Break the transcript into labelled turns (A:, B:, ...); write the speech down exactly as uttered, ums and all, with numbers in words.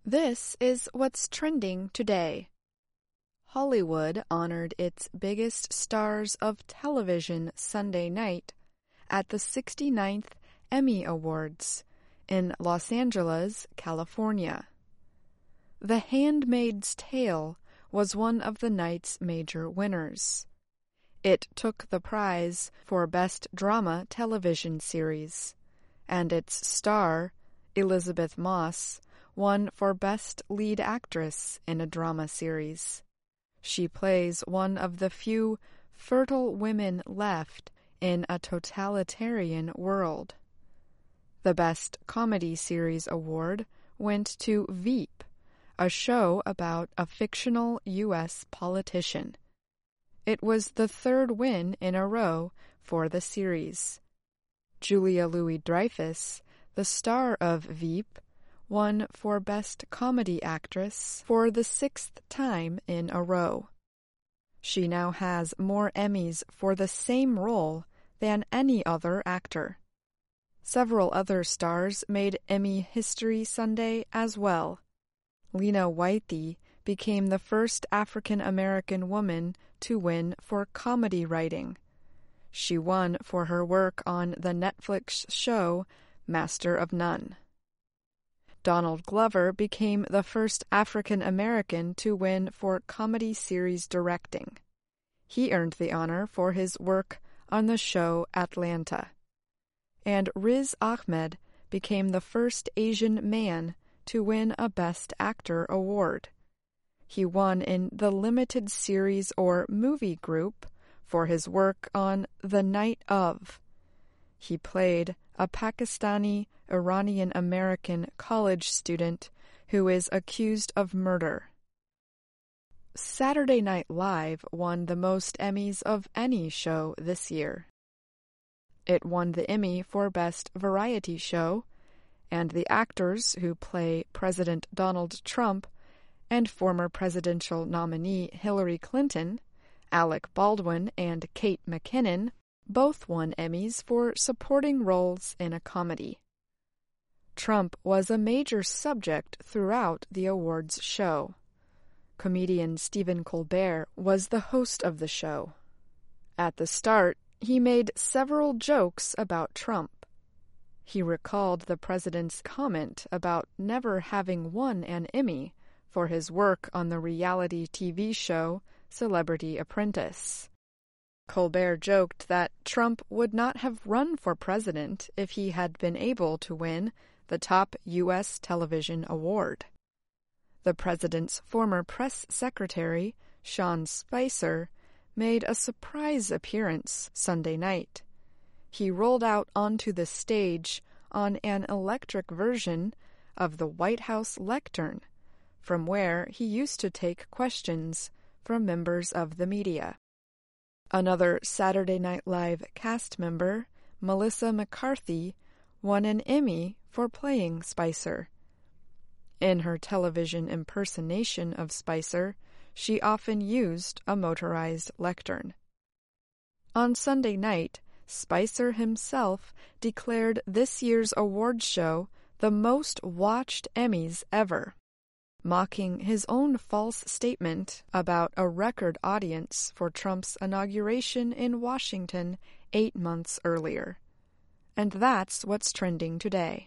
A: This is what's trending today. Hollywood honored its biggest stars of television Sunday night at the sixty-ninth Emmy Awards in Los Angeles, California. The Handmaid's Tale was one of the night's major winners. It took the prize for Best Drama Television Series, and its star, Elizabeth Moss, won for Best Lead Actress in a Drama Series. She plays one of the few fertile women left in a totalitarian world. The Best Comedy Series award went to Veep, a show about a fictional U S politician. It was the third win in a row for the series. Julia Louis-Dreyfus, the star of Veep, won for Best Comedy Actress for the sixth time in a row. She now has more Emmys for the same role than any other actor. Several other stars made Emmy history Sunday as well. Lena Waithe became the first African-American woman to win for comedy writing. She won for her work on the Netflix show Master of None. Donald Glover became the first African-American to win for comedy series directing. He earned the honor for his work on the show Atlanta. And Riz Ahmed became the first Asian man to win a Best Actor award. He won in the limited series or movie group for his work on The Night Of. He played a Pakistani Iranian-American college student who is accused of murder. Saturday Night Live won the most Emmys of any show this year. It won the Emmy for Best Variety Show, and the actors who play President Donald Trump and former presidential nominee Hillary Clinton, Alec Baldwin and Kate McKinnon, both won Emmys for supporting roles in a comedy. Trump was a major subject throughout the awards show. Comedian Stephen Colbert was the host of the show. At the start, he made several jokes about Trump. He recalled the president's comment about never having won an Emmy for his work on the reality T V show Celebrity Apprentice. Colbert joked that Trump would not have run for president if he had been able to win the top U S television award. The president's former press secretary, Sean Spicer, made a surprise appearance Sunday night. He rolled out onto the stage on an electric version of the White House lectern, from where he used to take questions from members of the media. Another Saturday Night Live cast member, Melissa McCarthy, won an Emmy for playing Spicer. In her television impersonation of Spicer, she often used a motorized lectern. On Sunday night, Spicer himself declared this year's awards show the most watched Emmys ever, mocking his own false statement about a record audience for Trump's inauguration in Washington eight months earlier. And that's what's trending today.